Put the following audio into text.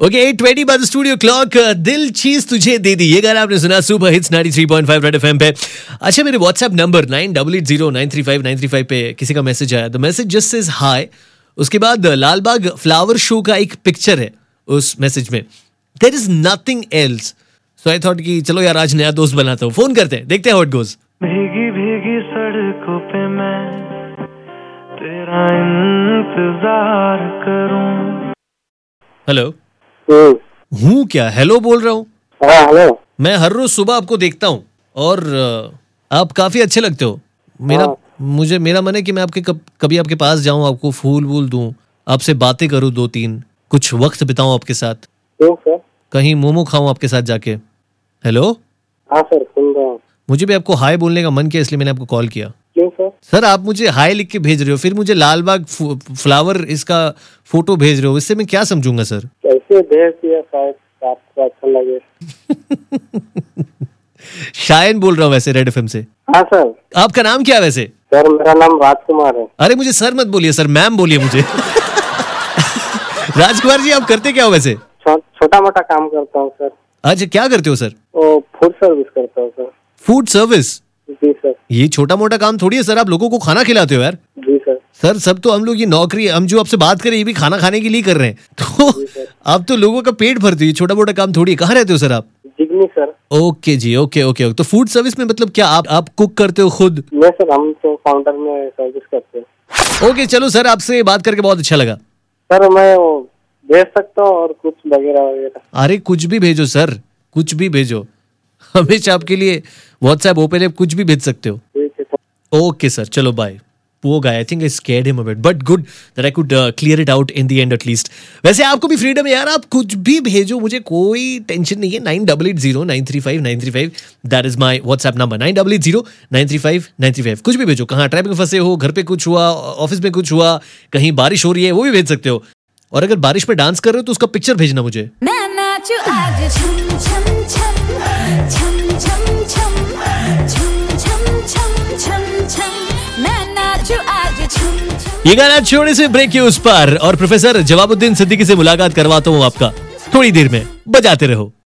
Okay 8:20 by the studio clock. दिल चीज तुझे दे दी, ये गाना आपने सुना सुपर हिट्स 93.5 रेड एफएम पे। अच्छा, मेरे व्हाट्सएप नंबर 9880935935 पे किसी का मैसेज आया। The message just says hi, उसके बाद लालबाग फ्लावर शो का एक पिक्चर है उस मैसेज में। There is nothing else, so I thought कि चलो यार आज नया दोस्त बनाता हूँ, फोन करते हैं, देखते हैं हाउ इट गोज। भीगी भीगी सड़कों पे मैं तेरा इंतजार करूं। हेलो, हूँ क्या हेलो बोल रहा हूँ? हाँ हेलो। मैं हर रोज सुबह आपको देखता हूँ और आप काफी अच्छे लगते हो। मेरा मन है कि मैं आपके कभी आपके पास जाऊं, आपको फूल वूल दूं, आपसे बातें करूं, 2-3 कुछ वक्त बिताऊं आपके साथ, क्यों सर? कहीं मोमो खाऊं आपके साथ जाके। हेलो। हाँ सर, सुन रहा हूँ। मुझे भी आपको हाय बोलने का मन किया, इसलिए मैंने आपको कॉल किया। क्यों सर? सर आप मुझे हाय लिख के भेज रहे हो, फिर मुझे लालबाग फ्लावर इसका फोटो भेज रहे हो, इससे मैं क्या समझूंगा सर? कैसे भेज दिया, शायद आपको अच्छा लगे। शायन बोल रहा हूँ वैसे रेड एफएम से। हाँ सर। आपका नाम क्या है वैसे? सर मेरा नाम राजकुमार है। अरे मुझे सर मत बोलिए सर, मैम बोलिए मुझे। राजकुमार जी, आप करते क्या हो वैसे? छोटा मोटा काम करता हूँ सर। अच्छा, क्या करते हो सर? फूड सर्विस करता हूँ सर। Food service? जी सर। ये छोटा मोटा काम थोड़ी है सर, आप लोगों को खाना खिलाते हो यार। जी सर। सर सब तो हम लोग ये नौकरी, हम जो आपसे बात करें ये भी खाना खाने के लिए कर रहे हैं, तो आप तो लोगों का पेट भरते हो, ये छोटा मोटा काम थोड़ी है। कहाँ रहते हो सर आप? जिगनी सर। ओके जी, ओके। तो फूड सर्विस में मतलब क्या आप कुक करते हो खुद? नहीं सर, हम तो काउंटर में सर्विस करते हैं। ओके चलो सर, आपसे बात करके बहुत अच्छा लगा सर। मैं भेज सकता हूँ और कुछ वगैरह वगैरह? अरे कुछ भी भेजो सर, कुछ भी भेजो, हमेशा आपके लिए व्हाट्सएप ओपन है, कुछ भी भेज सकते हो। ओके सर, चलो बाय। वो guy, I think I scared him a bit, but good that I could clear it out in the end at least. वैसे आपको भी फ्रीडम है यार, आप कुछ भी भेजो, मुझे कोई टेंशन नहीं है। 9880935935 that is my WhatsApp number, 9880935935। कुछ भी भेजो, कहाँ ट्रैफिक में फंसे हो, घर पे कुछ हुआ, ऑफिस में कुछ हुआ, कहीं बारिश हो रही है, वो भी भेज सकते हो। और अगर बारिश में डांस कर रहे हो तो उसका पिक्चर भेजना मुझे। मैं नाचू आज छम छम छम छम छम छम छम छम छम छम छम, मैं नाचू आज छम छम। ये गाना छोड़े से ब्रेक के उस पार, और प्रोफेसर जवाबुद्दीन सिद्दीकी से मुलाकात करवाता हूँ आपका थोड़ी देर में, बजाते रहो।